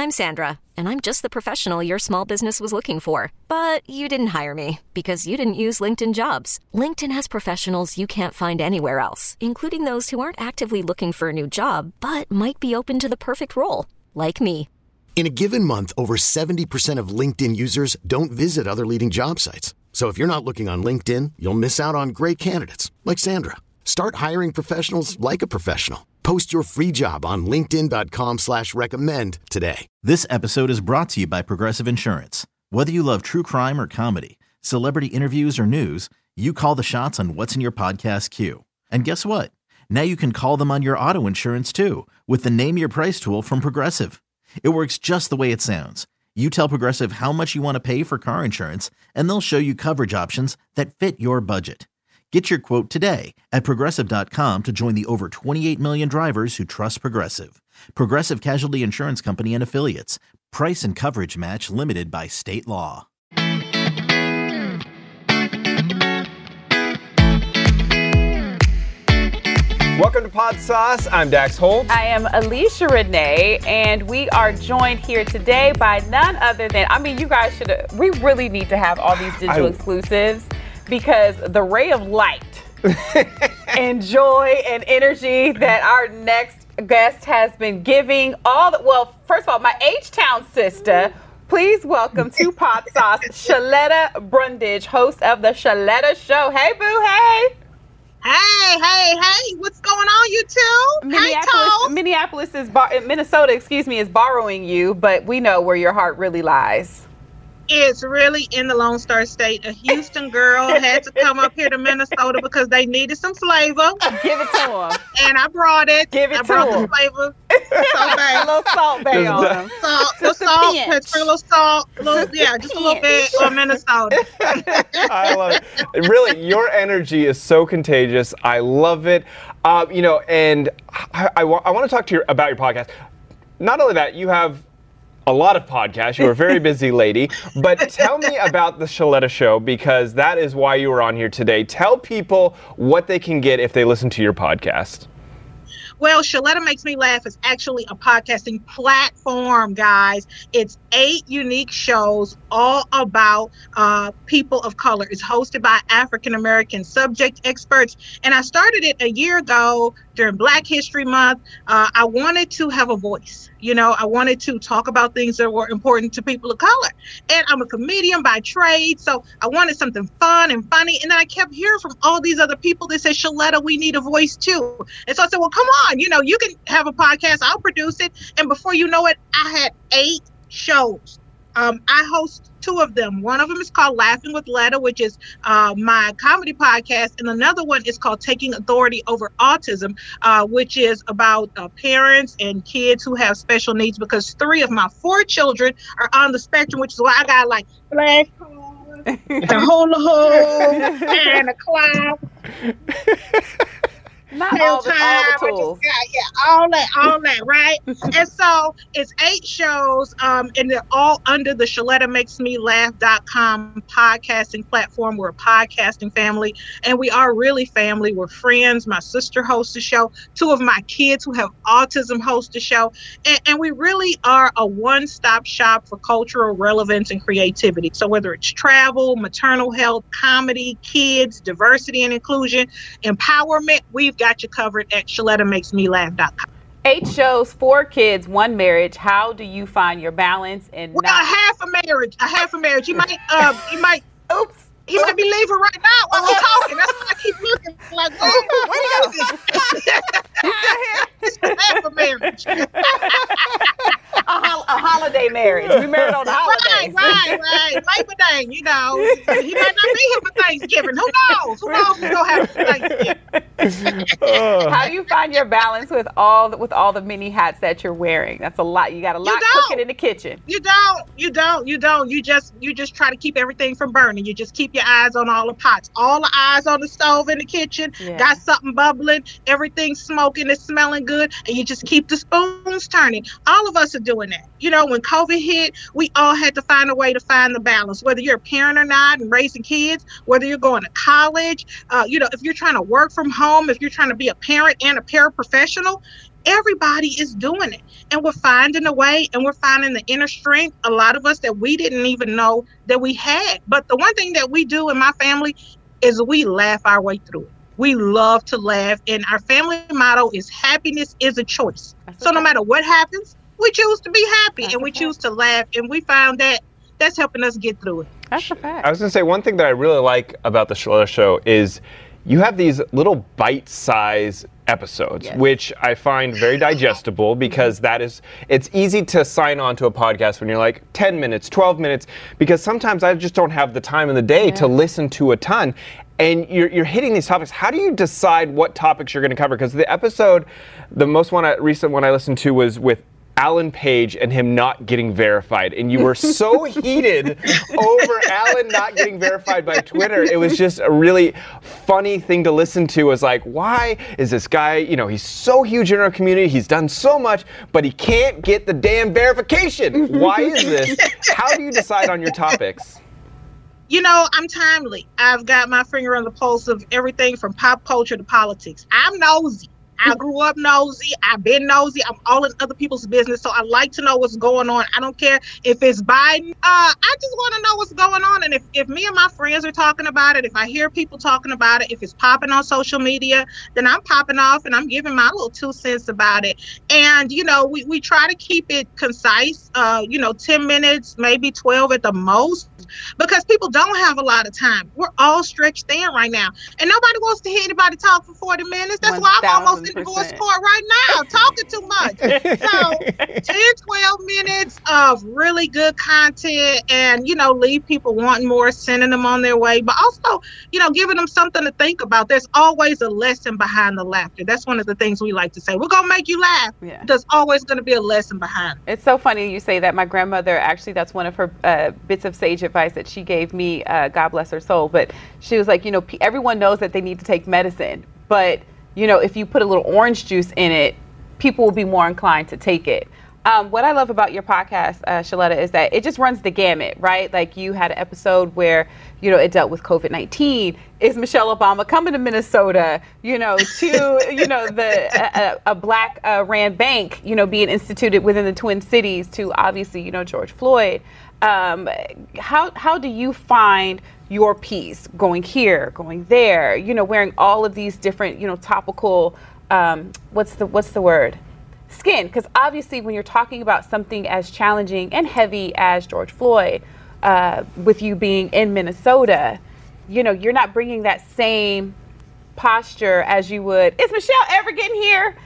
I'm Sandra, and I'm just the professional your small business was looking for. But you didn't hire me because you didn't use LinkedIn Jobs. LinkedIn has professionals you can't find anywhere else, including those who aren't actively looking for a new job, but might be open to the perfect role, like me. In a given month, over 70% of LinkedIn users don't visit other leading job sites. So if you're not looking on LinkedIn, you'll miss out on great candidates like Sandra. Start hiring professionals like a professional. Post your free job on linkedin.com/recommend today. This episode is brought to you by Progressive Insurance. Whether you love true crime or comedy, celebrity interviews or news, you call the shots on what's in your podcast queue. And guess what? Now you can call them on your auto insurance too with the Name Your Price tool from Progressive. It works just the way it sounds. You tell Progressive how much you want to pay for car insurance, and they'll show you coverage options that fit your budget. Get your quote today at Progressive.com to join the over 28 million drivers who trust Progressive. Progressive Casualty Insurance Company and Affiliates. Price and coverage match limited by state law. Welcome to Pod Sauce. I'm Dax Holt. I am Alicia Renee, and we are joined here today by none other than, we really need to have all these digital exclusives, because the ray of light and joy and energy that our next guest has been giving first of all, my H-Town sister, please welcome to Pod Sauce, Sheletta Brundage, host of the Sheletta Show. Hey, boo, hey. Hey, what's going on, you two? Minnesota, is borrowing you, but we know where your heart really lies. It's really in the Lone Star State. A Houston girl had to come up here to Minnesota because they needed some flavor. Give it to them. And I brought it. I brought the flavor. A little salt bay on them. Just a little salt. Just a little bit of Minnesota. I love it. Really, your energy is so contagious. I love it. And I want to talk to you about your podcast. Not only that, you have a lot of podcasts. You're a very busy lady. But tell me about the Sheletta Show, because that is why you were on here today. Tell people what they can get if they listen to your podcast. Well, Sheletta Makes Me Laugh is actually a podcasting platform, guys. It's 8 unique shows all about people of color. It's hosted by African-American subject experts. And I started it a year ago during Black History Month. I wanted to have a voice. I wanted to talk about things that were important to people of color. And I'm a comedian by trade, so I wanted something fun and funny. And then I kept hearing from all these other people that said, Sheletta, we need a voice too. And so I said, well, come on, you can have a podcast. I'll produce it. And before you know it, I had 8 shows. I host 2 of them. One of them is called Laughing with Letta, which is my comedy podcast. And another one is called Taking Authority Over Autism, which is about parents and kids who have special needs, because 3 of my 4 children are on the spectrum, which is why I got like flashcards, the hula hoop, and a cloud. Not all the tools. All that, right? And so it's 8 shows, and they're all under the ShelettaMakesMeLaugh.com podcasting platform. We're a podcasting family, and we are really family. We're friends. My sister hosts the show. 2 of my kids who have autism host the show. And we really are a one-stop shop for cultural relevance and creativity. So whether it's travel, maternal health, comedy, kids, diversity and inclusion, empowerment, we've got you covered at ShelettaMakesMeLaugh.com. 8 shows, 4 kids, 1 marriage. How do you find your balance? And a half a marriage. You might, oops. He might be leaving right now while we're talking. That's why I keep looking like, what is it? It's a half a marriage. A holiday marriage. We married on the holidays. Right. Labor Day, He might not be here for Thanksgiving. Who knows? Who knows what's going to happen for Thanksgiving? How do you find your balance with all the many hats that you're wearing? That's a lot. You got a lot cooking in the kitchen. You don't. You just try to keep everything from burning. You just keep your eyes on all the pots, all the eyes on the stove in the kitchen. Yeah. Got something bubbling, everything's smoking, it's smelling good, and you just keep the spoons turning. All of us are doing that. When COVID hit, we all had to find a way to find the balance, whether you're a parent or not and raising kids, whether you're going to college, if you're trying to work from home, if you're trying to be a parent and a paraprofessional. everybody is doing it. And we're finding a way, and we're finding the inner strength, a lot of us that we didn't even know that we had. But the one thing that we do in my family is we laugh our way through it. We love to laugh, and our family motto is happiness is a choice. So no matter what happens, we choose to be happy, and we choose to laugh, and we found that that's helping us get through it. That's a fact. I was going to say, one thing that I really like about the Shaletta Show is you have these little bite-sized episodes, which I find very digestible, because it's easy to sign on to a podcast when you're like 10 minutes, 12 minutes, because sometimes I just don't have the time in the day to listen to a ton. And you're hitting these topics. How do you decide what topics you're going to cover? Because the episode, the most recent one I listened to was with Alan Page and him not getting verified. And you were so heated over Alan not getting verified by Twitter. It was just a really funny thing to listen to. It was like, why is this guy, he's so huge in our community, he's done so much, but he can't get the damn verification. Why is this? How do you decide on your topics? I'm timely. I've got my finger on the pulse of everything from pop culture to politics. I'm nosy. I grew up nosy. I've been nosy. I'm all in other people's business. So I like to know what's going on. I don't care if it's Biden. I just want to know what's going on. And if me and my friends are talking about it, if I hear people talking about it, if it's popping on social media, then I'm popping off and I'm giving my little 2 cents about it. And, we try to keep it concise, 10 minutes, maybe 12 at the most, because people don't have a lot of time. We're all stretched thin right now. And nobody wants to hear anybody talk for 40 minutes. That's why I'm almost in divorce court right now, talking too much. So 10, 12 minutes of really good content, and, leave people wanting more, sending them on their way, but also, giving them something to think about. There's always a lesson behind the laughter. That's one of the things we like to say. We're going to make you laugh. Yeah. There's always going to be a lesson behind it. It's so funny you say that. My grandmother, actually, that's one of her bits of sage advice that she gave me, God bless her soul, but she was like, everyone knows that they need to take medicine, but if you put a little orange juice in it, people will be more inclined to take it. What I love about your podcast, Shaletta, is that it just runs the gamut, right? Like, you had an episode where, it dealt with COVID-19. Is Michelle Obama coming to Minnesota? To, a black ran bank, being instituted within the Twin Cities, to obviously, George Floyd. How do you find your piece going here, going there, wearing all of these different, topical, what's the word? Skin. Because obviously when you're talking about something as challenging and heavy as George Floyd, with you being in Minnesota, you're not bringing that same posture as you would. Is Michelle ever getting here?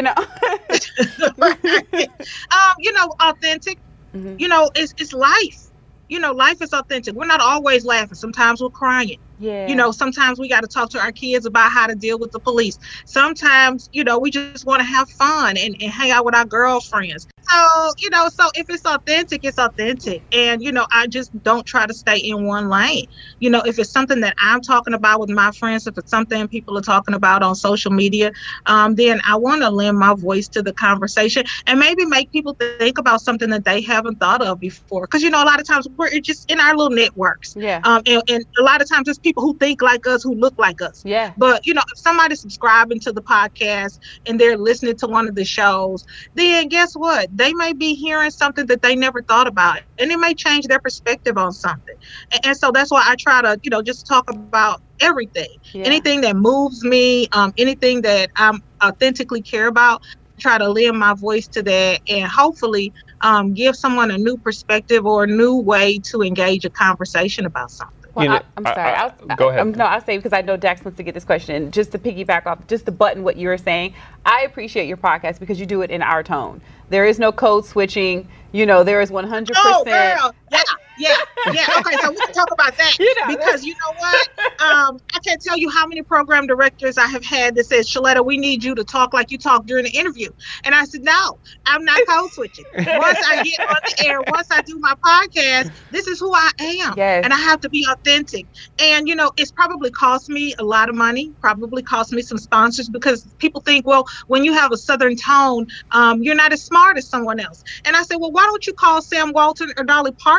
Authentic. It's life. Life is authentic. We're not always laughing. Sometimes we're crying. Yeah. Sometimes we got to talk to our kids about how to deal with the police. Sometimes, we just want to have fun and hang out with our girlfriends. So, so if it's authentic, it's authentic. And, I just don't try to stay in one lane. If it's something that I'm talking about with my friends, if it's something people are talking about on social media, then I want to lend my voice to the conversation and maybe make people think about something that they haven't thought of before. Because, a lot of times we're just in our little networks. Yeah. And a lot of times it's people who think like us, who look like us. Yeah. But, if somebody's subscribing to the podcast and they're listening to one of the shows, then guess what? They may be hearing something that they never thought about, and it may change their perspective on something. And so that's why I try to, just talk about everything, anything that moves me, anything that I authentically care about. Try to lend my voice to that and hopefully give someone a new perspective or a new way to engage a conversation about something. Well, I'm sorry. Go ahead. I'll say, because I know Dax wants to get this question. And just to piggyback off, just to button what you were saying, I appreciate your podcast because you do it in our tone. There is no code switching. There is 100%. Oh, girl. Yeah. Okay, so we can talk about that. Because you know what? I can't tell you how many program directors I have had that says, Shaletta, we need you to talk like you talk during the interview. And I said, no, I'm not code switching. Once I get on the air, once I do my podcast, this is who I am. Yes. And I have to be authentic. And, it's probably cost me a lot of money, probably cost me some sponsors, because people think, well, when you have a Southern tone, you're not as smart as someone else. And I said, well, why don't you call Sam Walton or Dolly Parton and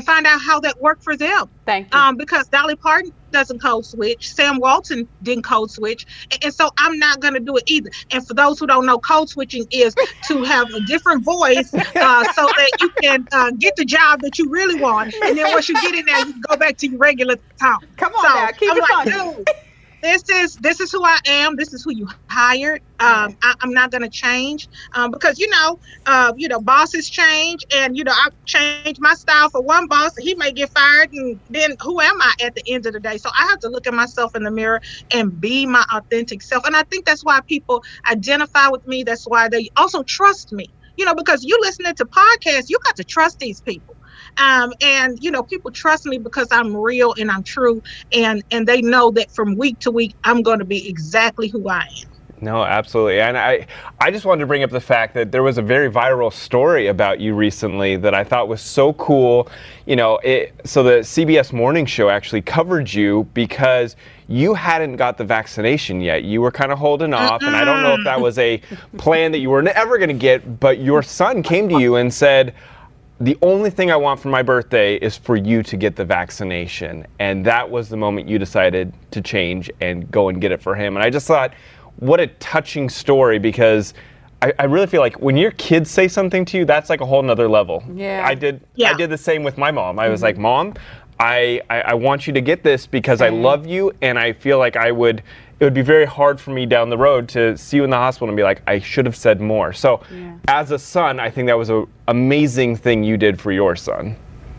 and find out how that worked for them. Thank you. Because Dolly Parton doesn't code switch. Sam Walton didn't code switch. And so I'm not going to do it either. And for those who don't know, code switching is to have a different voice so that you can get the job that you really want. And then once you get in there, you can go back to your regular tone. Come on now, keep it funny. Dude, this is who I am. This is who you hired. I'm not going to change because, bosses change. And, I've changed my style for one boss. He may get fired. And then who am I at the end of the day? So I have to look at myself in the mirror and be my authentic self. And I think that's why people identify with me. That's why they also trust me, because you listening to podcasts, you got to trust these people. And people trust me because I'm real and I'm true, and they know that from week to week I'm going to be exactly who I am. No, absolutely. And I just wanted to bring up the fact that there was a very viral story about you recently that I thought was so cool. So the CBS Morning Show actually covered you because you hadn't got the vaccination yet. You were kind of holding off, and I don't know if that was a plan that you were never going to get, but your son came to you and said, the only thing I want for my birthday is for you to get the vaccination. And that was the moment you decided to change and go and get it for him. And I just thought, what a touching story, because I really feel like when your kids say something to you, that's like a whole nother level. Yeah. I did the same with my mom. I was like, Mom, I want you to get this because I love you, and I feel like it would be very hard for me down the road to see you in the hospital and be like, I should have said more. So as a son, I think that was an amazing thing you did for your son.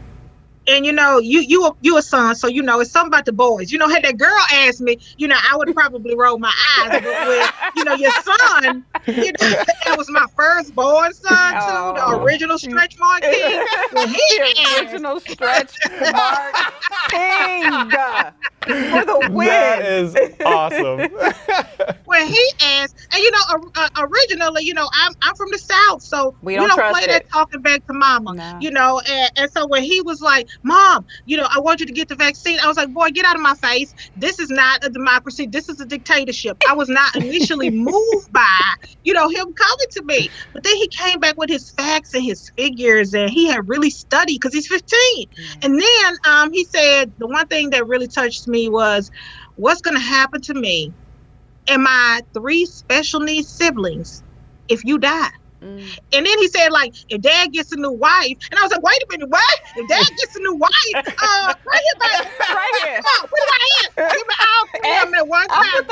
And you a son, so it's something about the boys. Had that girl asked me, I would probably roll my eyes. But with, your son, that was my firstborn son too, the original stretch mark king. Original stretch mark king for the win. That is awesome. When he asked, and originally, I'm from the South, so we don't play that talking back to mama. No. And so when he was like, Mom, I want you to get the vaccine, I was like, boy, get out of my face. This is not a democracy. This is a dictatorship. I was not initially moved by, him coming to me. But then he came back with his facts and his figures, and he had really studied because he's 15. And then he said the one thing that really touched me was, what's going to happen to me and my 3 special needs siblings if you die? And then he said, if Dad gets a new wife, and I was like, wait a minute, what? If Dad gets a new wife, right here, baby. Right here. Come on, put it right here. Give me all 3 of them at one time.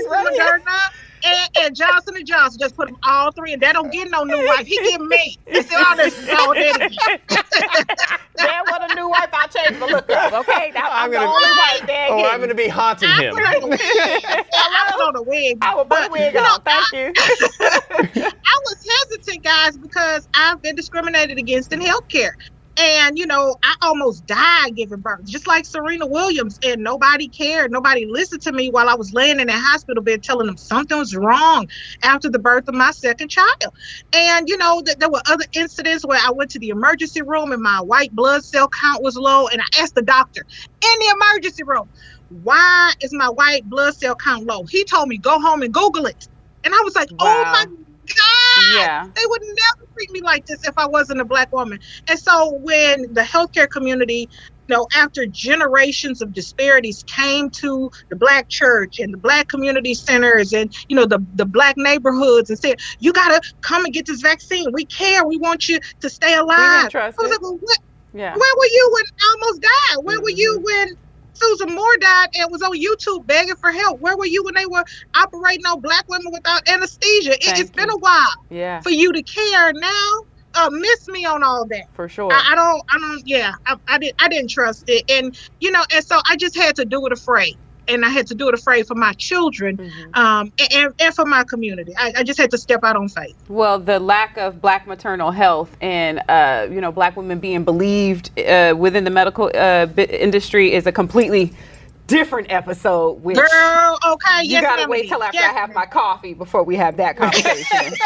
And Johnson & Johnson just put them all 3, and Dad don't get no new wife. He give me. He said, all this is all that again. Dad want a new wife, I'll change my look up, okay? Now I'm the only wife Dad gave. I'm going to be haunting him. I put on a wig. I will put a wig on. Thank you. I was hesitant, guys, because I've been discriminated against in healthcare. And, I almost died giving birth, just like Serena Williams, and nobody cared. Nobody listened to me while I was laying in a hospital bed telling them something was wrong after the birth of my second child. And, there were other incidents where I went to the emergency room and my white blood cell count was low. And I asked the doctor in the emergency room, why is my white blood cell count low? He told me, go home and Google it. And I was like, wow. Oh, my God, yeah. They would never treat me like this if I wasn't a Black woman. And so when the healthcare community, after generations of disparities came to the Black church and the Black community centers and, the Black neighborhoods and said, you got to come and get this vaccine. We care. We want you to stay alive. I was like, well, where were you when I almost died? Where were you when Susan Moore died and was on YouTube begging for help? Where were you when they were operating on Black women without anesthesia? It's been a while for you to care. Now, miss me on all that. For sure. I didn't trust it. And, and so I just had to do it afraid. And I had to do it afraid for my children and for my community. I just had to step out on faith. Well, the lack of Black maternal health and, Black women being believed within the medical industry is a completely different episode. Which girl, okay. You got to wait till after I have my coffee before we have that conversation.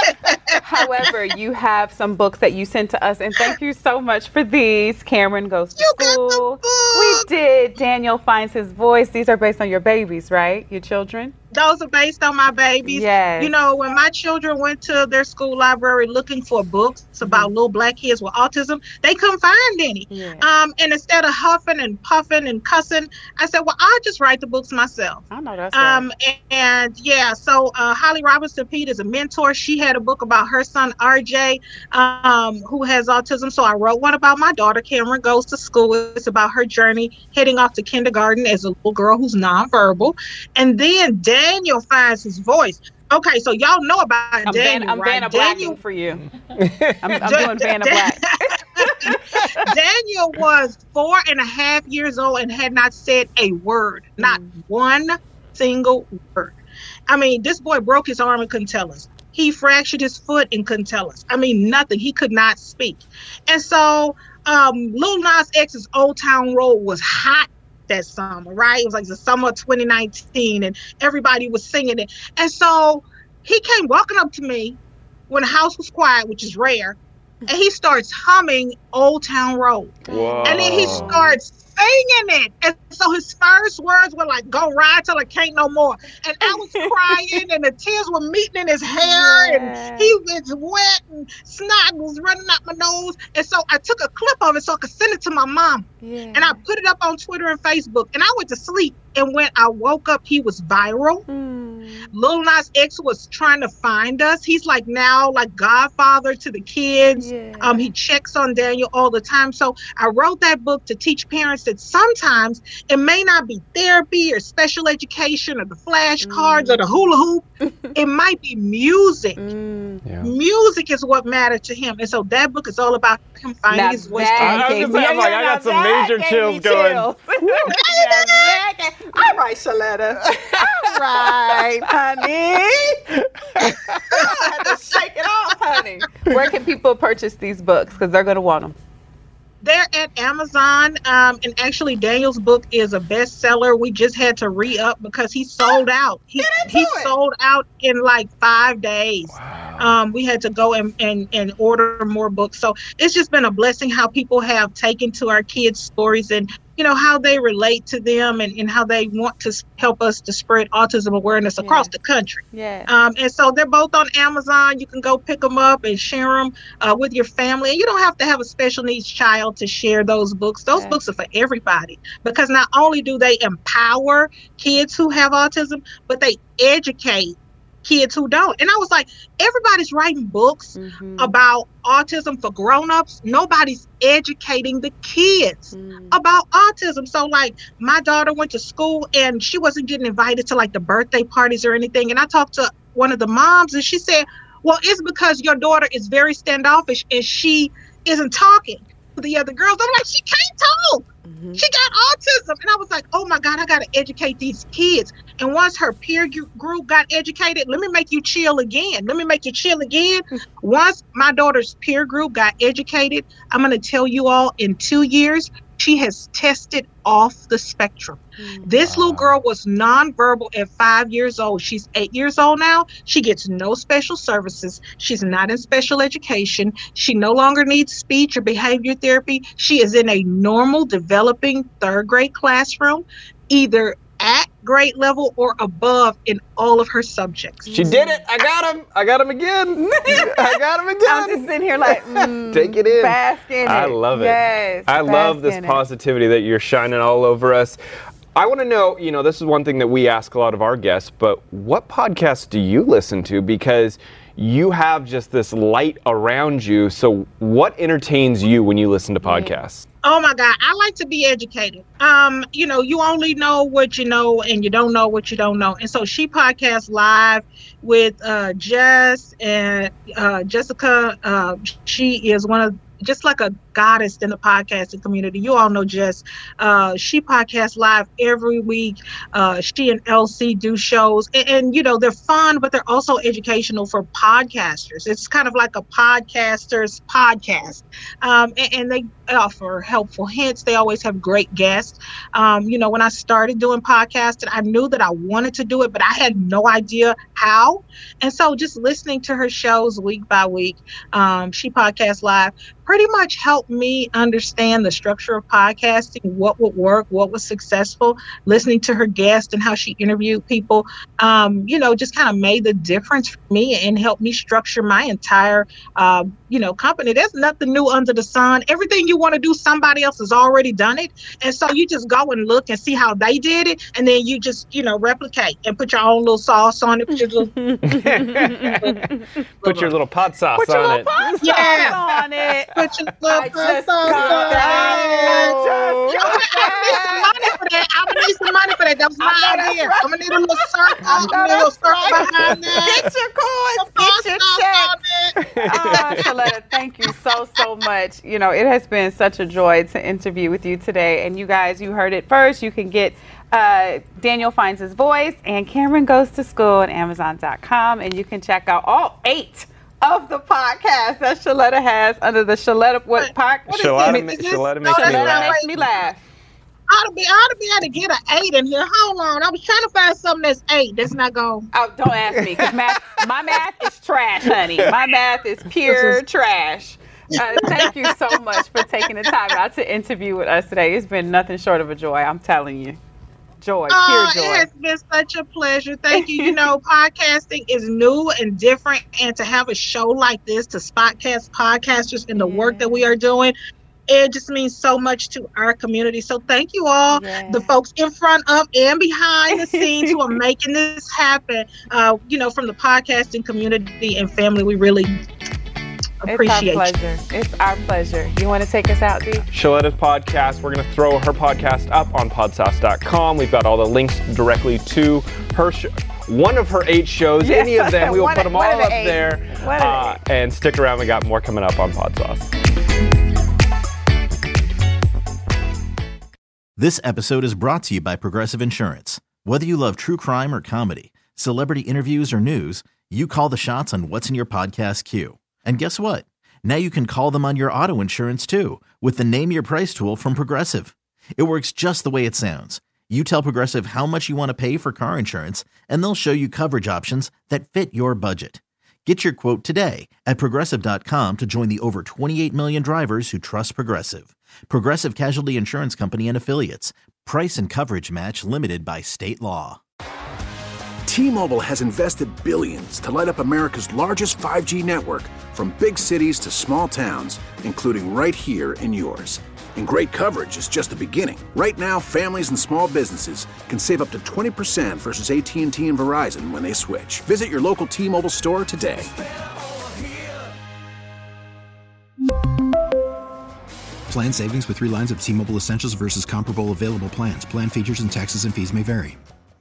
However, you have some books that you sent to us, and thank you so much for these. Cameron Goes to School. We did. Daniel Finds His Voice. These are based on your babies, right? Your children? Those are based on my babies. Yes. You know, when my children went to their school library looking for books about little black kids with autism, they couldn't find any. Yeah. And instead of huffing and puffing and cussing, I said, well, I'll just write the books myself. I know that's right. And yeah, so Holly Robinson Peete is a mentor. She had a book about her son, RJ, who has autism. So I wrote one about my daughter, Cameron Goes to School. It's about her journey heading off to kindergarten as a little girl who's nonverbal. And then Daniel Finds His Voice. Okay, so y'all know about Daniel, I'm right? Vanna Blacking for you. I'm doing Vanna Black. Daniel was 4.5 years old and had not said a word, not one single word. I mean, this boy broke his arm and couldn't tell us. He fractured his foot and couldn't tell us. I mean, nothing. He could not speak. And so Lil Nas X's Old Town Road was hot that summer, right? It was like the summer of 2019 and everybody was singing it. And so he came walking up to me when the house was quiet, which is rare, and he starts humming Old Town Road. Whoa. And then he starts singing it. And so his first words were like, go ride till I can't no more. And I was crying and the tears were meeting in his hair and he was wet and snot was running out my nose. And so I took a clip of it so I could send it to my mom. And I put it up on Twitter and Facebook. And I went to sleep. And when I woke up, he was viral. Lil Nas X was trying to find us. He's like now like godfather to the kids. He checks on Daniel all the time. So I wrote that book to teach parents that sometimes it may not be therapy or special education or the flashcards or the hula hoop. It might be music. Music is what mattered to him. And so that book is all about him finding his voice. I got some major chills going. All right, Shaletta. All right, honey. I had to shake it off, honey. Where can people purchase these books? Because they're going to want them. They're at Amazon, and actually Daniel's book is a bestseller. We just had to re-up because he sold out. He sold out in like 5 days. Wow. We had to go and order more books. So it's just been a blessing how people have taken to our kids' stories and you know, how they relate to them and how they want to help us to spread autism awareness across the country. And so they're both on Amazon. You can go pick them up and share them with your family. And you don't have to have a special needs child to share those books. Those books are for everybody because not only do they empower kids who have autism, but they educate kids who don't. And I was like, everybody's writing books about autism for grown-ups. Nobody's educating the kids about autism. So like my daughter went to school and she wasn't getting invited to like the birthday parties or anything. And I talked to one of the moms and she said, well, it's because your daughter is very standoffish and she isn't talking to the other girls. I'm like, she can't talk. She got autism. And I was like, oh my God, I got to educate these kids. And once her peer group got educated, let me make you chill again. Let me make you chill again. Once my daughter's peer group got educated, I'm going to tell you all in 2 years, she has tested off the spectrum. This little girl was nonverbal at 5 years old. She's 8 years old now. She gets no special services. She's not in special education. She no longer needs speech or behavior therapy. She is in a normal developing third grade classroom, either at grade level or above in all of her subjects. She did it. I got him. I got him again. I got him again. I'm just sitting here like, take it in. Bask in it. I love it. Yes. I love this positivity that you're shining all over us. I want to know, you know, this is one thing that we ask a lot of our guests, but what podcasts do you listen to? Because you have just this light around you. So what entertains you when you listen to podcasts? Oh my God, I like to be educated. You know, you only know what you know and you don't know what you don't know. And so She Podcasts Live with Jess and Jessica. She is one of just like a goddess in the podcasting community. You all know Jess. She podcasts live every week. She and LC do shows, and you know, they're fun, but they're also educational for podcasters. It's kind of like a podcaster's podcast, and they offer helpful hints. They always have great guests. You know, when I started doing podcasting, I knew that I wanted to do it, but I had no idea how. And so just listening to her shows week by week, She Podcasts Live, pretty much helped me understand the structure of podcasting, what would work, what was successful. Listening to her guests and how she interviewed people, you know, just kind of made the difference for me and helped me structure my entire, you know, company. There's nothing new under the sun. Everything you want to do, somebody else has already done it. And so you just go and look and see how they did it. And then you just, you know, replicate and put your own little sauce on it. Put your little pot sauce on it. Yeah. On it. Put your little pot sauce on it. I'm gonna need some money for that. That was my idea. Right. I'm gonna need a little circle. I'm gonna need a little circle behind that. Get your coins. Get your check. Shaletta, thank you so much. You know, it has been such a joy to interview with you today. And you guys, you heard it first. You can get Daniel Finds His Voice and Cameron Goes to School at Amazon.com. And you can check out all 8 of the podcasts that Shaletta has under the Shaletta Shaletta makes me laugh. I ought to be able to get an 8 in here. Hold on. I was trying to find something that's 8. That's not going. Oh, don't ask me, because my math is trash, honey. My math is pure trash. Thank you so much for taking the time out to interview with us today. It's been nothing short of a joy, I'm telling you. Pure joy. It has been such a pleasure. Thank you. You know, podcasting is new and different, and to have a show like this to spotcast podcasters in the work that we are doing, it just means so much to our community. So thank you all, the folks in front of and behind the scenes who are making this happen. You know, from the podcasting community and family, we really appreciate It's our pleasure. You want to take us out, Dee? Shaletta's podcast, we're going to throw her podcast up on podsauce.com. We've got all the links directly to her one of her 8 shows. Any of them, we will put them all up there. And stick around, we got more coming up on Podsauce. This episode is brought to you by Progressive Insurance. Whether you love true crime or comedy, celebrity interviews or news, you call the shots on what's in your podcast queue. And guess what? Now you can call them on your auto insurance too with the Name Your Price tool from Progressive. It works just the way it sounds. You tell Progressive how much you want to pay for car insurance, and they'll show you coverage options that fit your budget. Get your quote today at Progressive.com to join the over 28 million drivers who trust Progressive. Progressive Casualty Insurance Company and Affiliates. Price and coverage match limited by state law. T-Mobile has invested billions to light up America's largest 5G network, from big cities to small towns, including right here in yours. And great coverage is just the beginning. Right now, families and small businesses can save up to 20% versus AT&T and Verizon when they switch. Visit your local T-Mobile store today. Plan savings with 3 lines of T-Mobile Essentials versus comparable available plans. Plan features and taxes and fees may vary.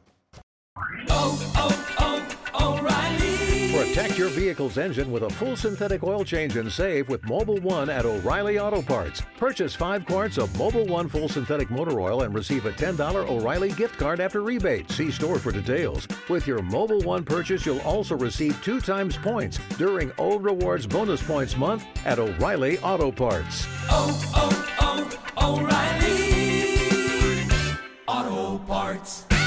Protect your vehicle's engine with a full synthetic oil change and save with Mobil 1 at O'Reilly Auto Parts. Purchase 5 quarts of Mobil 1 full synthetic motor oil and receive a $10 O'Reilly gift card after rebate. See store for details. With your Mobil 1 purchase, you'll also receive 2 times points during O Rewards Bonus Points Month at O'Reilly Auto Parts. O'Reilly Auto Parts.